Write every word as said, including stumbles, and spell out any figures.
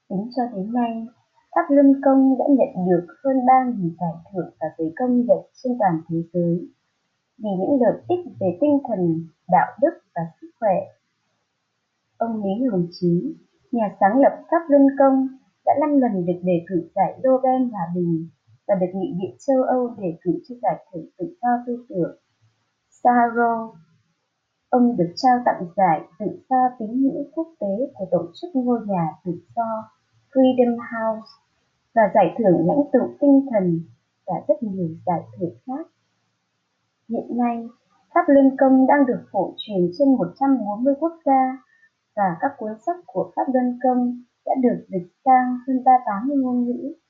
Tính cho đến nay, Pháp Luân Công đã nhận được hơn ba nghìn giải thưởng và giấy công nhận trên toàn thế giới vì những lợi ích về tinh thần, đạo đức và sức khỏe. Ông Lý Hồng Chí, nhà sáng lập Pháp Luân Công, đã năm lần được đề cử giải Nobel Hòa bình và được Nghị viện châu Âu đề cử cho giải thưởng tự do tư tưởng Sakharov. Ông được trao tặng giải tự do tín ngưỡng quốc tế của tổ chức ngôi nhà tự do Freedom House và giải thưởng lãnh tụ tinh thần và rất nhiều giải thưởng khác. Hiện nay, Pháp Luân Công đang được phổ truyền trên một trăm bốn mươi quốc gia và các cuốn sách của Pháp Luân Công đã được dịch sang hơn ba mươi tám ngôn ngữ.